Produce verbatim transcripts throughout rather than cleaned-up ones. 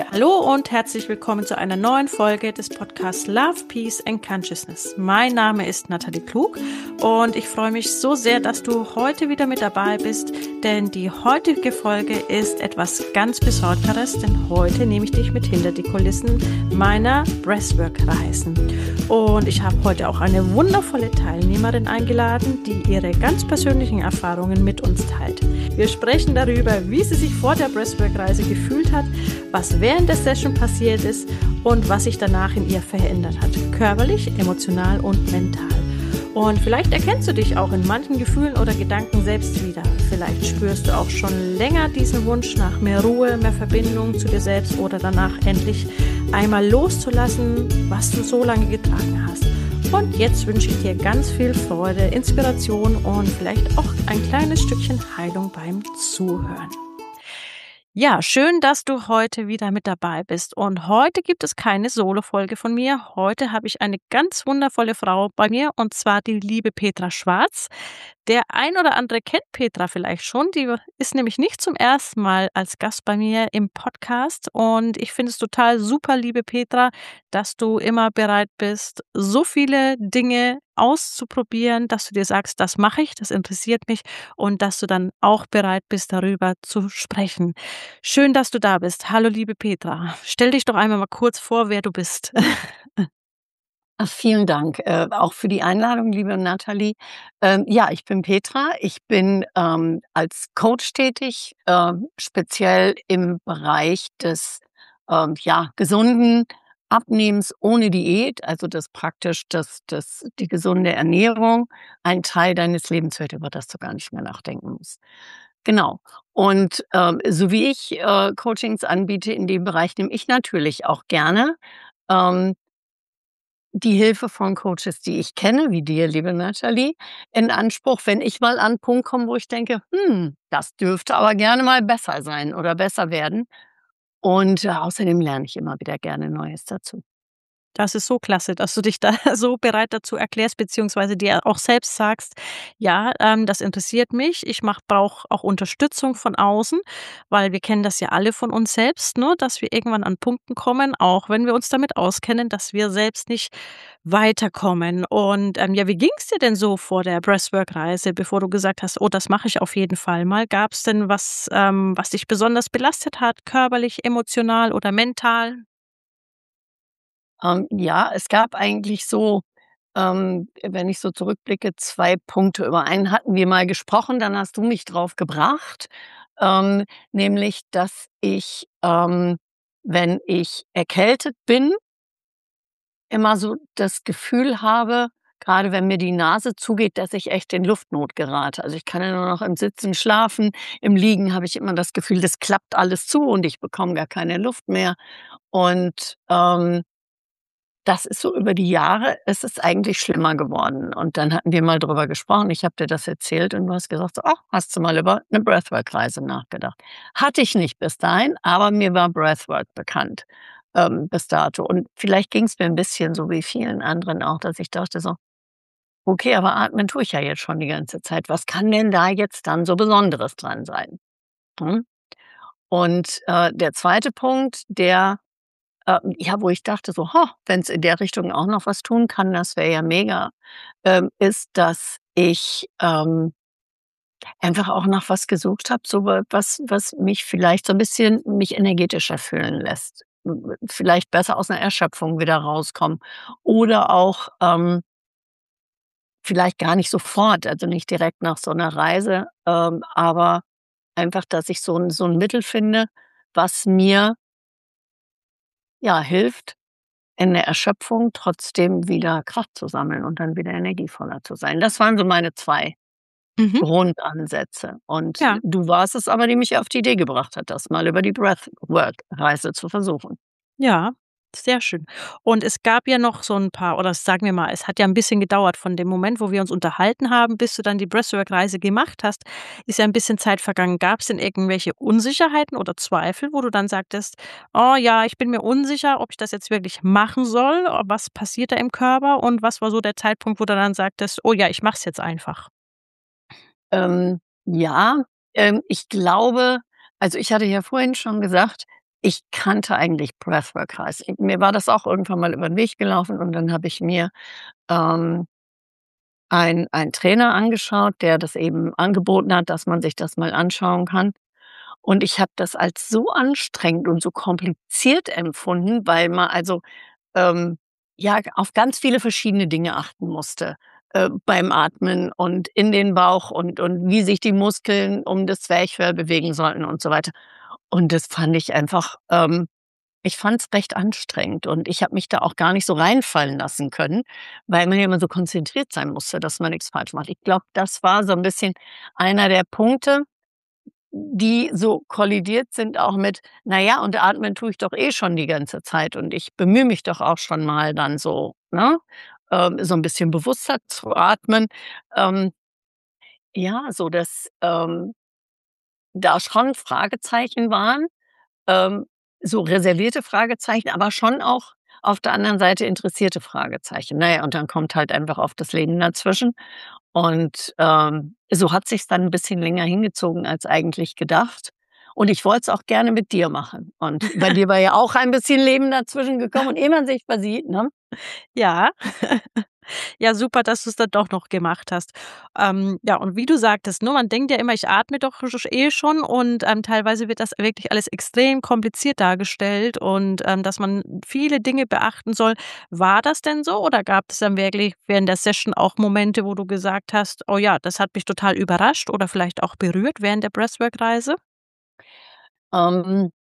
Hallo und herzlich willkommen zu einer neuen Folge des Podcasts Love, Peace and Consciousness. Mein Name ist Nathalie Klug und ich freue mich so sehr, dass du heute wieder mit dabei bist, denn die heutige Folge ist etwas ganz Besonderes, denn heute nehme ich dich mit hinter die Kulissen meiner Breathwork-Reisen. Und ich habe heute auch eine wundervolle Teilnehmerin eingeladen, die ihre ganz persönlichen Erfahrungen mit uns teilt. Wir sprechen darüber, wie sie sich vor der Breathwork-Reise gefühlt hat, was während der Session passiert ist und was sich danach in ihr verändert hat, körperlich, emotional und mental. Und vielleicht erkennst du dich auch in manchen Gefühlen oder Gedanken selbst wieder. Vielleicht spürst du auch schon länger diesen Wunsch nach mehr Ruhe, mehr Verbindung zu dir selbst oder danach endlich einmal loszulassen, was du so lange getragen hast. Und jetzt wünsche ich dir ganz viel Freude, Inspiration und vielleicht auch ein kleines Stückchen Heilung beim Zuhören. Ja, schön, dass du heute wieder mit dabei bist. Und heute gibt es keine Solo-Folge von mir. Heute habe ich eine ganz wundervolle Frau bei mir, und zwar die liebe Petra Schwarz. Der ein oder andere kennt Petra vielleicht schon. Die ist nämlich nicht zum ersten Mal als Gast bei mir im Podcast. Und ich finde es total super, liebe Petra, dass du immer bereit bist, so viele Dinge auszuprobieren, dass du dir sagst, das mache ich, das interessiert mich, und dass du dann auch bereit bist, darüber zu sprechen. Schön, dass du da bist. Hallo, liebe Petra. Stell dich doch einmal mal kurz vor, wer du bist. Ach, vielen Dank, äh, auch für die Einladung, liebe Nathalie. Ähm, ja, ich bin Petra. Ich bin ähm, als Coach tätig, ähm, speziell im Bereich des ähm, ja, gesunden Abnehmens ohne Diät, also das praktisch das, das, die gesunde Ernährung ein Teil deines Lebens wird, über das du gar nicht mehr nachdenken musst. Genau. Und ähm, so wie ich äh, Coachings anbiete in dem Bereich, nehme ich natürlich auch gerne ähm, die Hilfe von Coaches, die ich kenne, wie dir, liebe Nathalie, in Anspruch, wenn ich mal an 'n Punkt komme, wo ich denke: „Hm, das dürfte aber gerne mal besser sein oder besser werden." Und, äh, außerdem lerne ich immer wieder gerne Neues dazu. Das ist so klasse, dass du dich da so bereit dazu erklärst, beziehungsweise dir auch selbst sagst: „Ja, ähm, das interessiert mich. Ich mach brauche auch Unterstützung von außen“, weil wir kennen das ja alle von uns selbst, ne, dass wir irgendwann an Punkten kommen, auch wenn wir uns damit auskennen, dass wir selbst nicht weiterkommen. Und, ähm, ja, wie ging's dir denn so vor der Breathwork-Reise, bevor du gesagt hast: „Oh, das mache ich auf jeden Fall mal?“ Gab's denn was, ähm, was dich besonders belastet hat, körperlich, emotional oder mental? Ähm, ja, es gab eigentlich so, ähm, wenn ich so zurückblicke, zwei Punkte. Über einen hatten wir mal gesprochen, dann hast du mich drauf gebracht, ähm, nämlich, dass ich, ähm, wenn ich erkältet bin, immer so das Gefühl habe, gerade wenn mir die Nase zugeht, dass ich echt in Luftnot gerate. Also, ich kann ja nur noch im Sitzen schlafen. Im Liegen habe ich immer das Gefühl, das klappt alles zu und ich bekomme gar keine Luft mehr. Und, ähm, das ist so über die Jahre ist es eigentlich schlimmer geworden. Und dann hatten wir mal drüber gesprochen. Ich habe dir das erzählt und du hast gesagt so: „Ach, hast du mal über eine Breathwork-Reise nachgedacht?" Hatte ich nicht bis dahin, aber mir war Breathwork bekannt, ähm, bis dato. Und vielleicht ging es mir ein bisschen so wie vielen anderen auch, dass ich dachte so: „Okay, aber atmen tue ich ja jetzt schon die ganze Zeit. Was kann denn da jetzt dann so Besonderes dran sein?" Mhm. Und, äh, der zweite Punkt, der ähm, ja, wo ich dachte so: wenn es in der Richtung auch noch was tun kann, das wäre ja mega", ähm, ist, dass ich, ähm, einfach auch nach was gesucht habe, so wa was was mich vielleicht so ein bisschen mich energetischer fühlen lässt. M vielleicht besser aus einer Erschöpfung wieder rauskommen oder auch, ähm, vielleicht gar nicht sofort, also nicht direkt nach so einer Reise, ähm, aber einfach, dass ich so ein so 'n Mittel finde, was mir, ja, hilft, in der Erschöpfung trotzdem wieder Kraft zu sammeln und dann wieder energievoller zu sein. Das waren so meine zwei Mhm. Grundansätze. Und Ja. du warst es aber, die mich auf die Idee gebracht hat, das mal über die Breathwork-Reise zu versuchen. Ja, sehr schön. Und es gab ja noch so 'n paar, oder sagen wir mal, es hat ja 'n bisschen gedauert von dem Moment, wo wir uns unterhalten haben, bis du dann die Breathwork-Reise gemacht hast, ist ja 'n bisschen Zeit vergangen. Gab's denn irgendwelche Unsicherheiten oder Zweifel, wo du dann sagtest: „Oh ja, ich bin mir unsicher, ob ich das jetzt wirklich machen soll. Oh, was passiert da im Körper?“ Und was war so der Zeitpunkt, wo du dann sagtest: „Oh ja, ich mache es jetzt einfach?“ Ähm, ja, ähm, ich glaube, also, ich hatte ja vorhin schon gesagt, ich kannte eigentlich Breathwork heißt. Mir war das auch irgendwann mal über 'n Weg gelaufen und dann habe ich mir, ähm ein ein Trainer angeschaut, der das eben angeboten hat, dass man sich das mal anschauen kann. Und ich habe das als so anstrengend und so kompliziert empfunden, weil man also, ähm, ja, auf ganz viele verschiedene Dinge achten musste, äh, beim Atmen und in den Bauch und und wie sich die Muskeln um das Zwerchfell bewegen sollten und so weiter. Und das fand ich einfach ähm, ich fand's recht anstrengend und ich habe mich da auch gar nicht so reinfallen lassen können, weil man ja immer so konzentriert sein musste, dass man nix falsch macht. Ich glaube, das war so 'n bisschen einer der Punkte, die so kollidiert sind auch mit: „Na ja, und atmen tue ich doch eh schon die ganze Zeit und ich bemühe mich doch auch schon mal dann so, ne, ähm, so 'n bisschen bewusster zu atmen.“ Ähm, ja, so dass, ähm, da schon Fragezeichen waren, ähm, so reservierte Fragezeichen, aber schon auch auf der anderen Seite interessierte Fragezeichen. Na ja, und dann kommt halt einfach oft das Leben dazwischen. Und, ähm, so hat sich's dann 'n bisschen länger hingezogen als eigentlich gedacht. Und ich wollte es auch gerne mit dir machen. Und bei dir war ja auch ein bisschen Leben dazwischen gekommen und ehe man sich versieht, ne? Ja. Ja, super, dass du's dann doch noch gemacht hast. Ähm, ja, und wie du sagtest, ne, man denkt ja immer, ich atme doch sch eh schon und, ähm, teilweise wird das wirklich alles extrem kompliziert dargestellt und, ähm, dass man viele Dinge beachten soll. War das denn so oder gab es dann wirklich während der Session auch Momente, wo du gesagt hast: „Oh ja, das hat mich total überrascht“ oder vielleicht auch berührt während der Breathwork-Reise? Ähm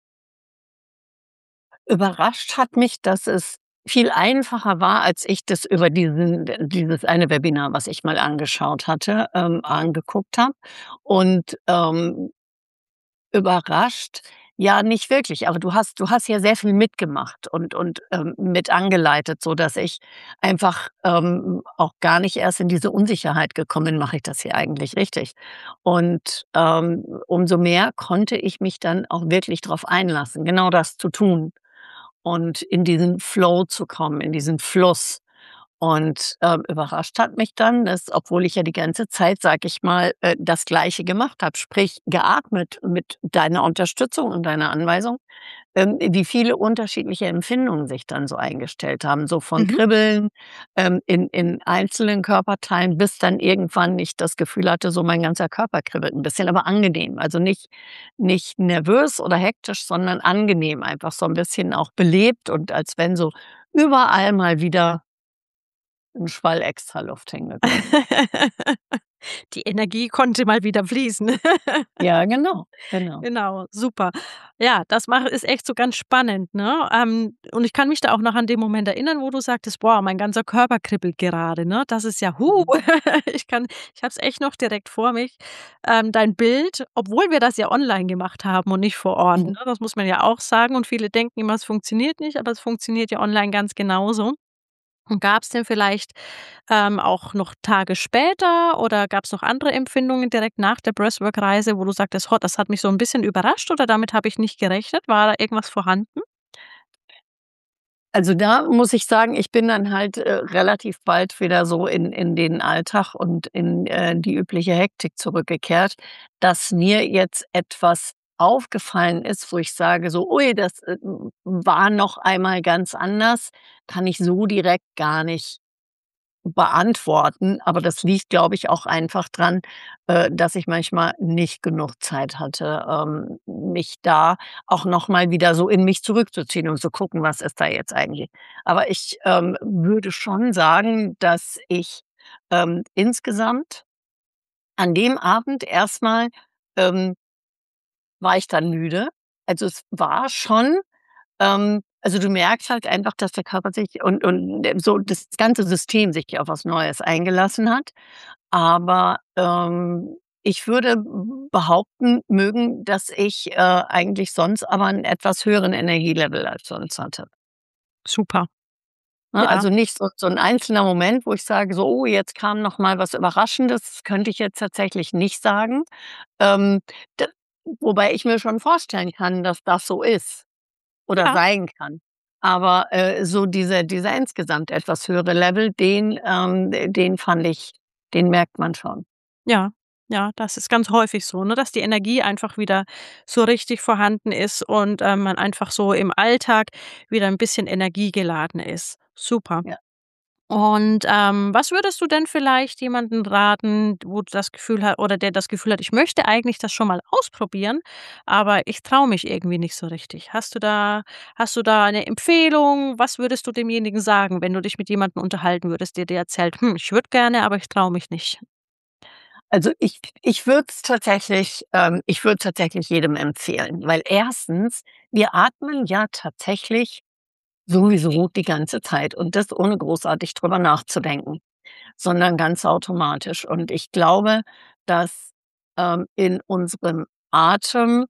Überrascht hat mich, dass es viel einfacher war, als ich das über diesen d dieses eine Webinar, was ich mal angeschaut hatte ähm, angeguckt habe. Und, ähm, überrascht, ja, nicht wirklich, aber du hast du hast ja sehr viel mitgemacht und und, ähm, mit angeleitet, sodass ich einfach, ähm, auch gar nicht erst in diese Unsicherheit gekommen bin: „Mache ich das hier eigentlich richtig?“ Und, ähm, umso mehr konnte ich mich dann auch wirklich drauf einlassen, genau das zu tun und in diesen Flow zu kommen, in diesen Fluss. Und, ähm, überrascht hat mich dann, dass, obwohl ich ja die ganze Zeit, sage ich mal, äh, das Gleiche gemacht habe, sprich geatmet mit deiner Unterstützung und deiner Anweisung, ähm, wie viele unterschiedliche Empfindungen sich dann so eingestellt haben, so von Mhm. Kribbeln, ähm, in in einzelnen Körperteilen, bis dann irgendwann ich das Gefühl hatte, so mein ganzer Körper kribbelt 'n bisschen, aber angenehm. Also nicht nicht nervös oder hektisch, sondern angenehm, einfach so 'n bisschen auch belebt und als wenn so überall mal wieder 'n Schwall Extraluft hingekommen ist. Die Energie konnte mal wieder fließen. Ja, genau, genau. Genau, super. Ja, das mach ist echt so ganz spannend, ne? Ähm, und ich kann mich da auch noch an den Moment erinnern, wo du sagtest: „Boah, mein ganzer Körper kribbelt gerade“, ne? Das ist ja hu. Mhm. Ich kann ich habe es echt noch direkt vor mich, ähm, dein Bild, obwohl wir das ja online gemacht haben und nicht vor Ort, Mhm. ne? Das muss man ja auch sagen und viele denken immer, es funktioniert nicht, aber es funktioniert ja online ganz genauso. Und gab's denn vielleicht, ähm, auch noch Tage später oder gab's noch andere Empfindungen direkt nach der Breathwork-Reise, wo du sagtest: „Ho, das hat mich so 'n bisschen überrascht oder damit habe ich nicht gerechnet“? War da irgendwas vorhanden? Also, da muss ich sagen, ich bin dann halt, äh, relativ bald wieder so in in den Alltag und in, äh, die übliche Hektik zurückgekehrt, dass mir jetzt etwas aufgefallen ist, wo ich sage so: „Ui, das, äh, w war noch einmal ganz anders“, kann ich so direkt gar nicht beantworten. Aber das liegt, glaube ich, auch einfach dran, äh, dass ich manchmal nicht genug Zeit hatte, ähm, mich da auch noch mal wieder so in mich zurückzuziehen und zu gucken: „Was ist da jetzt eigentlich?“ Aber ich, ähm, würde schon sagen, dass ich, ähm, insgesamt an dem Abend erst mal, ähm war ich dann müde. Also, es war schon ähm, also, du merkst halt einfach, dass der Körper sich und und so das ganze System sich auf was Neues eingelassen hat. Aber, ähm, ich würde b behaupten mögen, dass ich, äh, eigentlich sonst aber 'n etwas höheren Energielevel als sonst hatte. Super. Ne, Ja. also nicht so so 'n einzelner Moment, wo ich sage so: „Oh, jetzt kam noch mal was Überraschendes“, könnte ich jetzt tatsächlich nicht sagen. Ähm, d wobei ich mir schon vorstellen kann, dass das so ist oder Ja. sein kann. Aber, äh, so dieser dieser insgesamt etwas höhere Level, den, ähm den fand ich den merkt man schon. Ja. Ja, das ist ganz häufig so, ne, dass die Energie einfach wieder so richtig vorhanden ist und, ähm, man einfach so im Alltag wieder 'n bisschen energiegeladen ist. Super. Ja. Und, ähm, was würdest du denn vielleicht jemanden raten, wo du das Gefühl ha oder der das Gefühl hat: „Ich möchte eigentlich das schon mal ausprobieren, aber ich traue mich irgendwie nicht so richtig.“ Hast du da hast du da 'ne Empfehlung? Was würdest du demjenigen sagen, wenn du dich mit jemandem unterhalten würdest, der dir erzählt: „Hm, ich würde gerne, aber ich traue mich nicht?“ Also, ich ich würde es tatsächlich ähm, ich würde tatsächlich jedem empfehlen, weil erstens, wir atmen ja tatsächlich sowieso die ganze Zeit und das ohne großartig drüber nachzudenken, sondern ganz automatisch. Und ich glaube, dass, ähm, in unserem Atem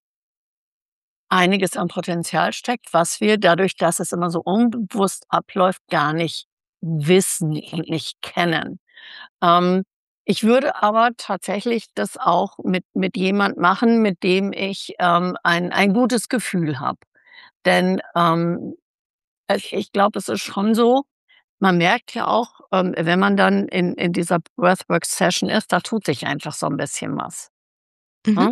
einiges an Potenzial steckt, was wir dadurch, dass es immer so unbewusst abläuft, gar nicht wissen und nicht kennen. Ähm, ich würde aber tatsächlich das auch mit mit jemand machen, mit dem ich, ähm, ein ein gutes Gefühl habe. Denn, ähm, also, ich glaube, es ist schon so, man merkt ja auch, ähm, wenn man dann in in dieser Breathwork-Session ist, da tut sich einfach so 'n bisschen was, Mhm. ne?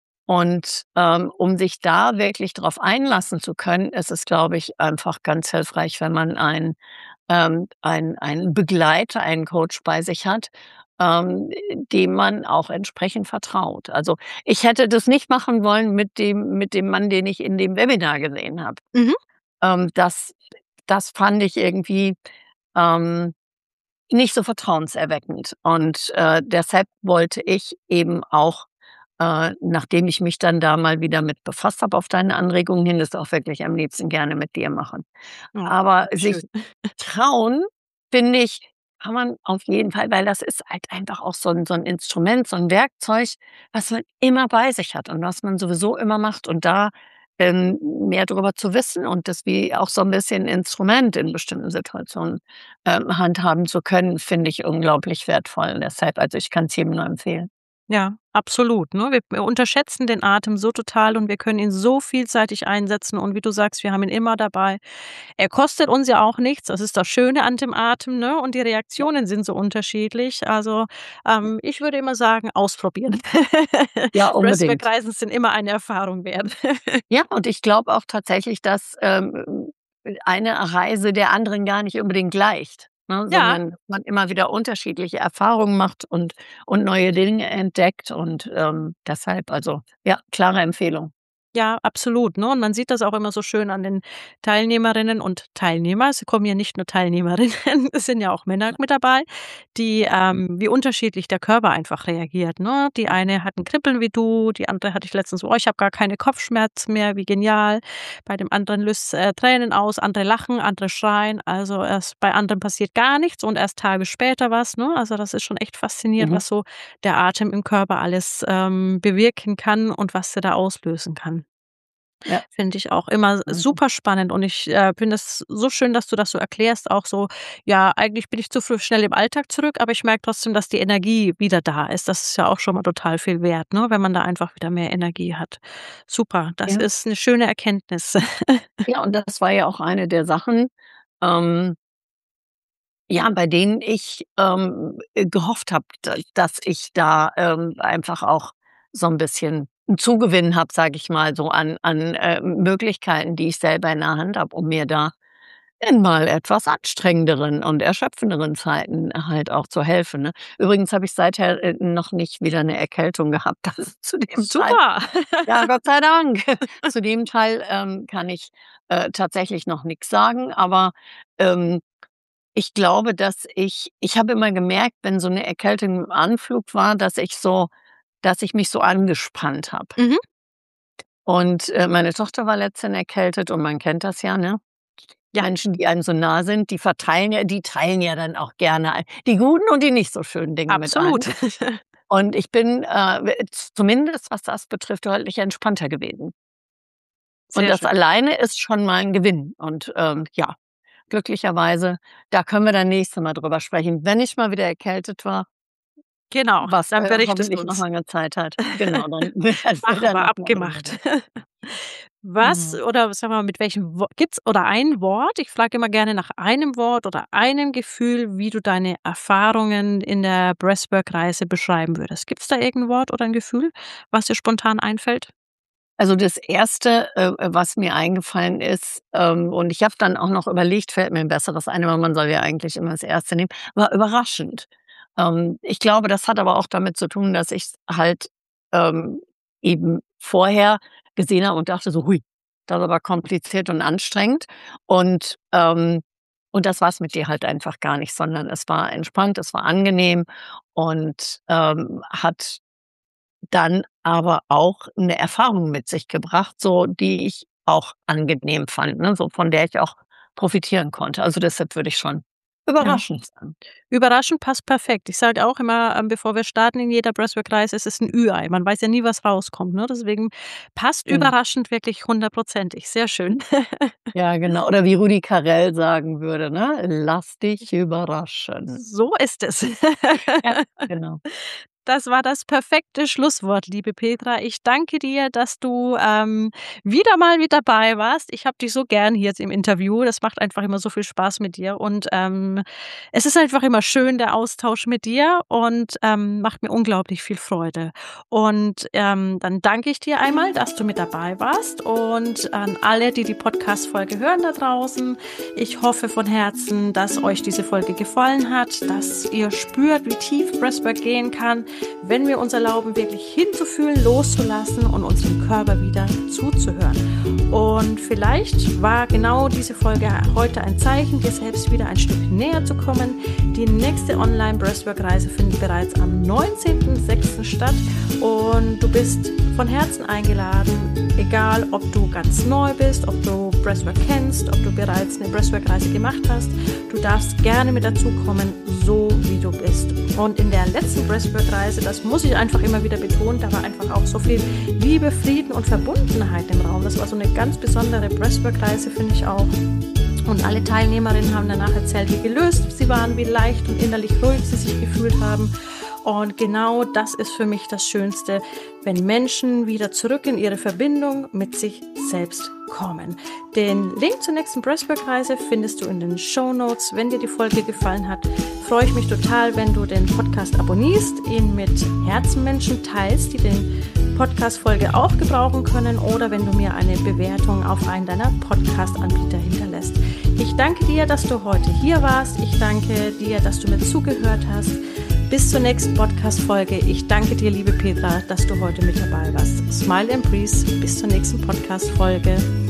Und, ähm, um sich da wirklich drauf einlassen zu können, ist es, glaube ich, einfach ganz hilfreich, wenn man einen ähm, einen einen Begleiter, einen Coach bei sich hat, ähm, dem man auch entsprechend vertraut. Also, ich hätte das nicht machen wollen mit dem mit dem Mann, den ich in dem Webinar gesehen habe. Mhm. Ähm, das das fand ich irgendwie, ähm, nicht so vertrauenserweckend. Und, äh, deshalb wollte ich eben auch, äh, nachdem ich mich dann da mal wieder mit befasst habe auf deine Anregung hin, das auch wirklich am liebsten gerne mit dir machen. Oh, Aber sich schön. trauen, finde ich, kann man auf jeden Fall, weil das ist halt einfach auch so 'n so 'n Instrument, so 'n Werkzeug, was man immer bei sich hat und was man sowieso immer macht. Und da, ähm, mehr drüber zu wissen und das wie auch so 'n bisschen Instrument in bestimmten Situationen, ähm, handhaben zu können, finde ich unglaublich wertvoll. Deshalb also, ich kann's jedem nur empfehlen. Ja, absolut, ne? Wir wir unterschätzen den Atem so total und wir können ihn so vielseitig einsetzen und wie du sagst, wir haben ihn immer dabei. Er kostet uns ja auch nichts. Das ist das Schöne an dem Atem, ne? Und die Ja. Reaktionen sind so unterschiedlich. Also, ähm, ich würde immer sagen, ausprobieren. Ja, unbedingt. Breathwork-Reisen sind immer eine Erfahrung wert. Ja, und ich glaube auch tatsächlich, dass, ähm, eine Reise der anderen gar nicht unbedingt gleicht, ne, Ja. sondern man immer wieder unterschiedliche Erfahrungen macht und und neue Dinge entdeckt und, ähm, deshalb also, ja, klare Empfehlung. Ja, absolut, ne? Und man sieht das auch immer so schön an den Teilnehmerinnen und Teilnehmer. Es kommen ja nicht nur Teilnehmerinnen, es sind ja auch Männer mit dabei, die ähm, wie unterschiedlich der Körper einfach reagiert, ne? Die eine hat 'n Kribbeln wie du, die andere hatte ich letztens so: „Oh, ich habe gar keine Kopfschmerzen mehr, wie genial.“ Bei dem anderen löst's, äh, Tränen aus, andere lachen, andere schreien. Also, erst bei anderen passiert gar nichts und erst Tage später was, ne? Also, das ist schon echt faszinierend, Mhm. was so der Atem im Körper alles, ähm, bewirken kann und was der da auslösen kann. Ja. Finde ich auch immer Also super spannend und ich, äh, finde es so schön, dass du das so erklärst, auch so: „Ja, eigentlich bin ich zu f schnell im Alltag zurück, aber ich merke trotzdem, dass die Energie wieder da ist.“ Das ist ja auch schon mal total viel wert, ne, wenn man da einfach wieder mehr Energie hat. Super, das Ja. ist 'ne schöne Erkenntnis. Ja, und das war ja auch eine der Sachen, ähm ja, bei denen ich, ähm, äh, gehofft habe, da dass ich da, ähm, einfach auch so 'n bisschen 'n Zugewinn habe, sage ich mal, so an an, äh, Möglichkeiten, die ich selber in der Hand habe, um mir da in mal etwas anstrengenderen und erschöpfenderen Zeiten halt auch zu helfen, ne? Übrigens habe ich seither, äh, noch nicht wieder 'ne Erkältung gehabt. Das zu dem Teil Super. ja, Gott sei Dank. Zu dem Teil, ähm, kann ich, äh, tatsächlich noch nix sagen, aber, ähm, ich glaube, dass ich ich habe immer gemerkt, wenn so 'ne Erkältung im Anflug war, dass ich so dass ich mich so angespannt habe. Mhm. Und, äh, meine Tochter war letzthin erkältet und man kennt das ja, ne? Ja. Menschen, die einem so nah sind, die verteilen ja die teilen ja dann auch gerne ei die guten und die nicht so schönen Dinge mit Absolut. einem. Und ich bin, äh, w zumindest was das betrifft, deutlich entspannter gewesen. Und Sehr das schön. alleine ist schon mal 'n Gewinn. Und, ähm, ja, glücklicherweise da können wir dann nächste Mal drüber sprechen, wenn ich mal wieder erkältet war. Genau, was dann äh, berichtest du hoffentlich noch uns. lange Zeit hat. Genau, dann erzähl Machen dann wir, noch mal drüber. abgemacht. Was Mhm. oder sagen wir mal, mit welchem Wo gibt's oder ein Wort, ich frage immer gerne nach einem Wort oder einem Gefühl, wie du deine Erfahrungen in der Breathwork-Reise beschreiben würdest. Gibt's da irgendein Wort oder ein Gefühl, was dir spontan einfällt? Also, das erste, äh, äh, was mir eingefallen ist, ähm, und ich habe dann auch noch überlegt, fällt mir 'n besseres ein, aber man soll ja eigentlich immer das erste nehmen, war überraschend. Ähm, ich glaube, das hat aber auch damit zu tun, dass ich's halt, ähm, eben vorher gesehen habe und dachte so: „Hui, das ist aber kompliziert und anstrengend." Und, ähm und das war's mit dir halt einfach gar nicht, sondern es war entspannt, es war angenehm und, ähm, hat dann aber auch 'ne Erfahrung mit sich gebracht, so die ich auch angenehm fand, ne, so von der ich auch profitieren konnte. Also, deshalb würde ich schon Ja. überraschend sagen. Überraschend passt perfekt. Ich sage auch immer, ähm, bevor wir starten in jeder Breathwork-Reise, es ist 'n Ü-Ei. Man weiß ja nie, was rauskommt, ne? Deswegen passt Genau. überraschend wirklich hundertprozentig. Sehr schön. Ja, genau. Oder wie Rudi Carrell sagen würde, ne: „Lass dich überraschen." So ist es. Ja, genau. Das war das perfekte Schlusswort, liebe Petra. Ich danke dir, dass du, ähm, wieder mal mit dabei warst. Ich habe dich so gern hier jetzt im Interview. Das macht einfach immer so viel Spaß mit dir und, ähm, es ist einfach immer schön, der Austausch mit dir und, ähm, macht mir unglaublich viel Freude. Und, ähm, dann danke ich dir einmal, dass du mit dabei warst und an alle, die die Podcast-Folge hören da draußen. Ich hoffe von Herzen, dass euch diese Folge gefallen hat, dass ihr spürt, wie tief Breathwork gehen kann, wenn wir uns erlauben, wirklich hinzufühlen, loszulassen und unserem Körper wieder zuzuhören. Und vielleicht war genau diese Folge heute ein Zeichen, dir selbst wieder ein Stück näher zu kommen. Die nächste Online-Breathwork-Reise findet bereits am neunzehnten sechsten statt und du bist von Herzen eingeladen, egal ob du ganz neu bist, ob du Breathwork kennst, ob du bereits eine Breathwork-Reise gemacht hast. Du darfst gerne mit dazukommen, so wie du bist. Und in der letzten Breathwork-Reise, das muss ich einfach immer wieder betonen, da war einfach auch so viel Liebe, Frieden und Verbundenheit im Raum. Das war so eine ganz besondere Breathwork-Reise, finde ich auch. Und alle Teilnehmerinnen haben danach erzählt, wie gelöst sie waren, wie leicht und innerlich ruhig sie sich gefühlt haben. Und genau das ist für mich das Schönste, wenn Menschen wieder zurück in ihre Verbindung mit sich selbst kommen. Den Link zur nächsten Breathwork-Reise findest du in den Shownotes. Wenn dir die Folge gefallen hat, freue ich mich total, wenn du den Podcast abonnierst, ihn mit Herzenmenschen teilst, die den Podcast-Folge auch gebrauchen können, oder wenn du mir eine Bewertung auf einen deiner Podcast-Anbieter hinterlässt. Ich danke dir, dass du heute hier warst. Ich danke dir, dass du mir zugehört hast. Bis zur nächsten Podcast-Folge. Ich danke dir, liebe Petra, dass du heute mit dabei warst. Smile and Breathe. Bis zur nächsten Podcast-Folge.